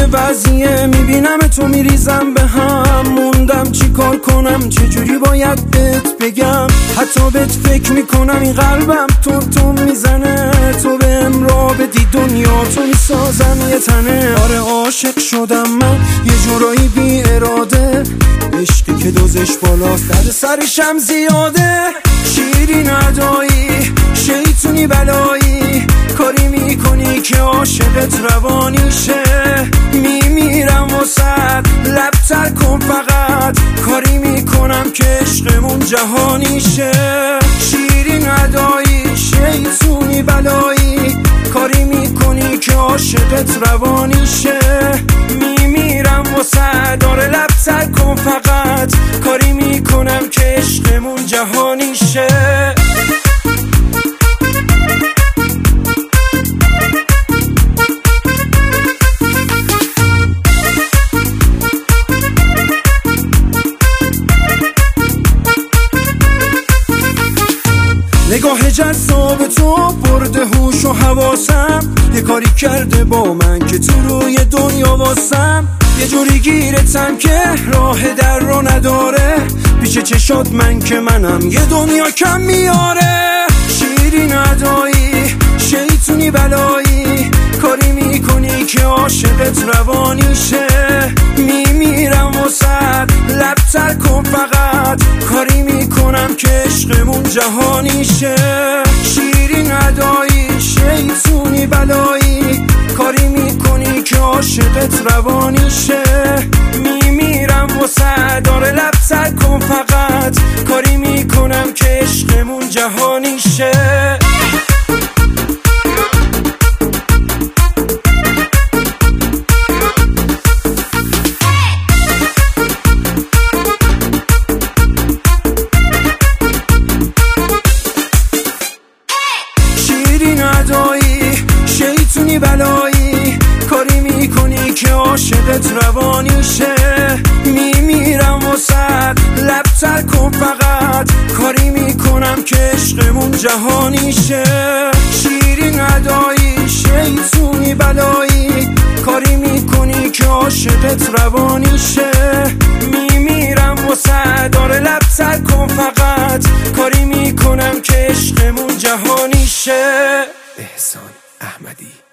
وضعیه، میبینم تو میریزم به هم، موندم چی کار کنم، چجوری باید بهت بگم. حتی بهت فکر میکنم، این قلبم تو میزنه، تو بهم راه بدی دنیا تو میسازم یه تنه. آره عاشق شدم من یه جورایی بی اراده، عشقی که دوزش بالاست درد سرشم زیاده. شیرین ادایی شیطونی بلایی، کاری میکنی که عاشقت روانی شه. میمیرم واسد لب تر کن فقط، کاری میکنم که عشقمون جهانی شه. شیرین ادایی شیطونی بلایی، کاری میکنی که عاشقت روانی شه. میمیرم واسد داره لب تر کن فقط، کاری میکنم که عشقمون جهانی شه. نگاه جذاب تو برده هوش و حواسم، یه کاری کرده با من که تو روی دنیا واسم. یه جوری گیرتم که راه در رو نداره، پیش چشات من که منم یه دنیا کم میاره. شیرین ادایی شیطونی بلایی، کاری میکنی که عاشقت روانی شه. میمیرم واسد لب تر کن فقط، کاری میکنم که عشقمون جهانی شه. شیرین ادایی شیطونی بلایی، کاری میکنی که عاشقت روانی شه. میمیرم واسد داره لب تر کن فقط، کاری میکنم که عشقمون جهانی شه. شیطونی بلایی، کاری میکنی که عاشقت روانی شه. میمیرم واسد لب تر کن فقط، کاری میکنم که عشقمون جهانی شه. شیرین ادایی شیطونی بلایی، کاری میکنی که عاشقت روانی شه. میمیرم واسد داره لب تر کن فقط، کاری میکنم که عشقمون جهانی شه. احسان احمدی.